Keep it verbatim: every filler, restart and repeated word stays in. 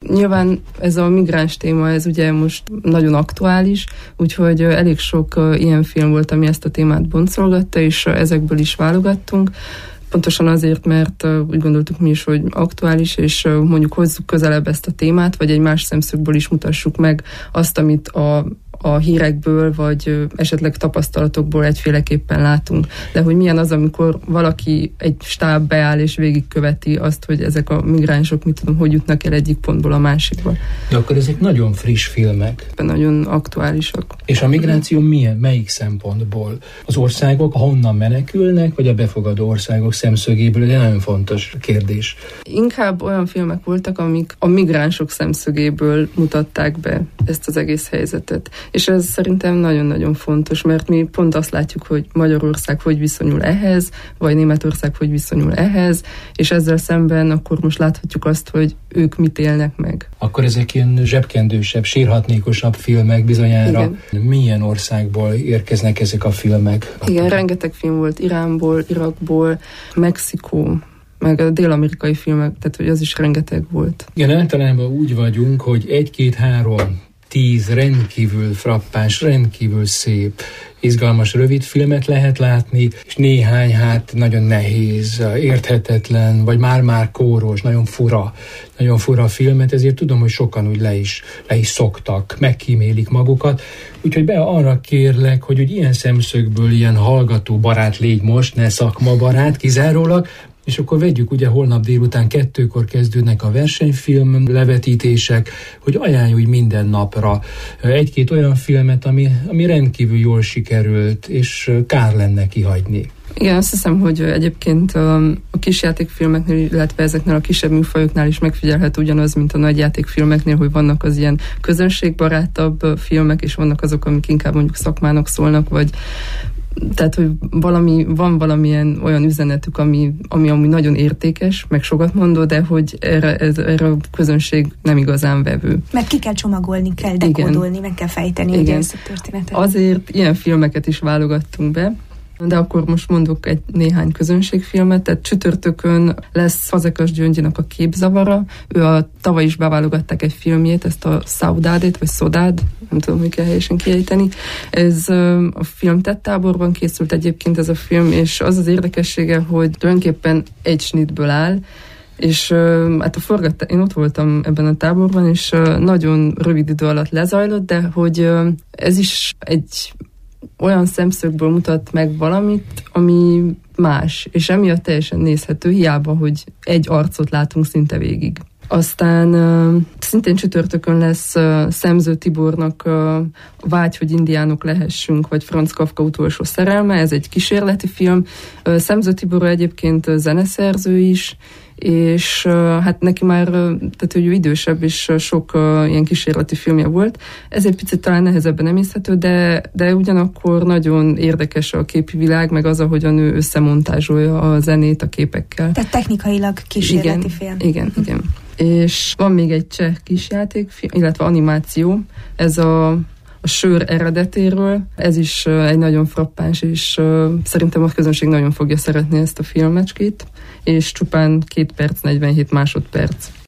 Nyilván ez a migráns téma, ez ugye most nagyon aktuális, úgyhogy elég sok ilyen film volt, ami ezt a témát boncolgatta, és ezekből is válogattunk. Pontosan azért, mert úgy gondoltuk mi is, hogy aktuális, és mondjuk hozzuk közelebb ezt a témát, vagy egy más szemszögből is mutassuk meg azt, amit a a hírekből, vagy esetleg tapasztalatokból egyféleképpen látunk. De hogy milyen az, amikor valaki egy stáb beáll és végigköveti azt, hogy ezek a migránsok, mit tudom, hogy jutnak el egyik pontból a másikba. De akkor ezek nagyon friss filmek. Nagyon aktuálisak. És a migráció milyen, melyik szempontból? Az országok honnan menekülnek, vagy a befogadó országok szemszögéből? Ez egy nagyon fontos kérdés. Inkább olyan filmek voltak, amik a migránsok szemszögéből mutatták be ezt az egész helyzetet. És ez szerintem nagyon-nagyon fontos, mert mi pont azt látjuk, hogy Magyarország hogy viszonyul ehhez, vagy Németország hogy viszonyul ehhez, és ezzel szemben akkor most láthatjuk azt, hogy ők mit élnek meg. Akkor ezek ilyen zsebkendősebb, sírhatnékosabb filmek bizonyára. Igen. Milyen országból érkeznek ezek a filmek? Igen, rengeteg film volt Iránból, Irakból, Mexikó, meg a dél-amerikai filmek, tehát hogy az is rengeteg volt. Igen, általában úgy vagyunk, hogy egy-két-három tíz rendkívül frappáns, rendkívül szép, izgalmas rövid filmet lehet látni, és néhány hát nagyon nehéz, érthetetlen, vagy már-már kóros, nagyon fura, nagyon fura filmet, ezért tudom, hogy sokan úgy le is, le is szoktak, megkímélik magukat. Úgyhogy be arra kérlek, hogy, hogy ilyen szemszögből ilyen hallgató barát légy most, ne szakmabarát kizárólag, és akkor vegyük, ugye holnap délután kettőkor kezdődnek a versenyfilm levetítések, hogy ajánlj úgy minden napra egy-két olyan filmet, ami, ami rendkívül jól sikerült, és kár lenne kihagyni. Igen, azt hiszem, hogy egyébként a kisjátékfilmeknél, illetve ezeknél a kisebb műfajoknál is megfigyelhető ugyanaz, mint a nagyjátékfilmeknél, hogy vannak az ilyen közönségbarátabb filmek, és vannak azok, amik inkább mondjuk szakmának szólnak, vagy tehát, hogy valami, van valamilyen olyan üzenetük, ami, ami amúgy nagyon értékes, meg sokat mondó, de hogy erre, ez, erre a közönség nem igazán vevő. Meg ki kell csomagolni, kell dekódolni, meg kell fejteni egy ezt a történetet. Azért ilyen filmeket is válogattunk be, de akkor most mondok egy néhány közönségfilmet, tehát csütörtökön lesz Fazekas Gyöngyinek a Képzavara, ő a tavaly is beválogatták egy filmjét, ezt a Saudádét, vagy Szodád, nem tudom, hogy kell helyesen kiejteni. Ez a film tettáborban készült egyébként ez a film, és az az érdekessége, hogy tulajdonképpen egy snitből áll, és hát a forgatás, én ott voltam ebben a táborban, és nagyon rövid idő alatt lezajlott, de hogy ez is egy olyan szemszögből mutat meg valamit, ami más, és emiatt teljesen nézhető, hiába, hogy egy arcot látunk szinte végig. Aztán uh, szintén csütörtökön lesz uh, Szemző Tibornak uh, Vágy, hogy indiánok lehessünk, vagy Franz Kafka utolsó szerelme, ez egy kísérleti film. Uh, Szemző Tibor egyébként uh, zeneszerző is, és uh, hát neki már, uh, tehát hogy ő idősebb, és uh, sok uh, ilyen kísérleti filmje volt. Ez egy picit talán nehezebben emészhető, de, de ugyanakkor nagyon érdekes a képi világ, meg az, ahogyan ő összemontázsolja a zenét a képekkel. Tehát technikailag kísérleti igen, film. Igen, igen. És van még egy cseh kisjátékfilm, illetve animáció, ez a a Sör eredetéről. Ez is uh, egy nagyon frappáns, és uh, szerintem a közönség nagyon fogja szeretni ezt a filmecskét, és csupán két perc, negyvenhét másodperc.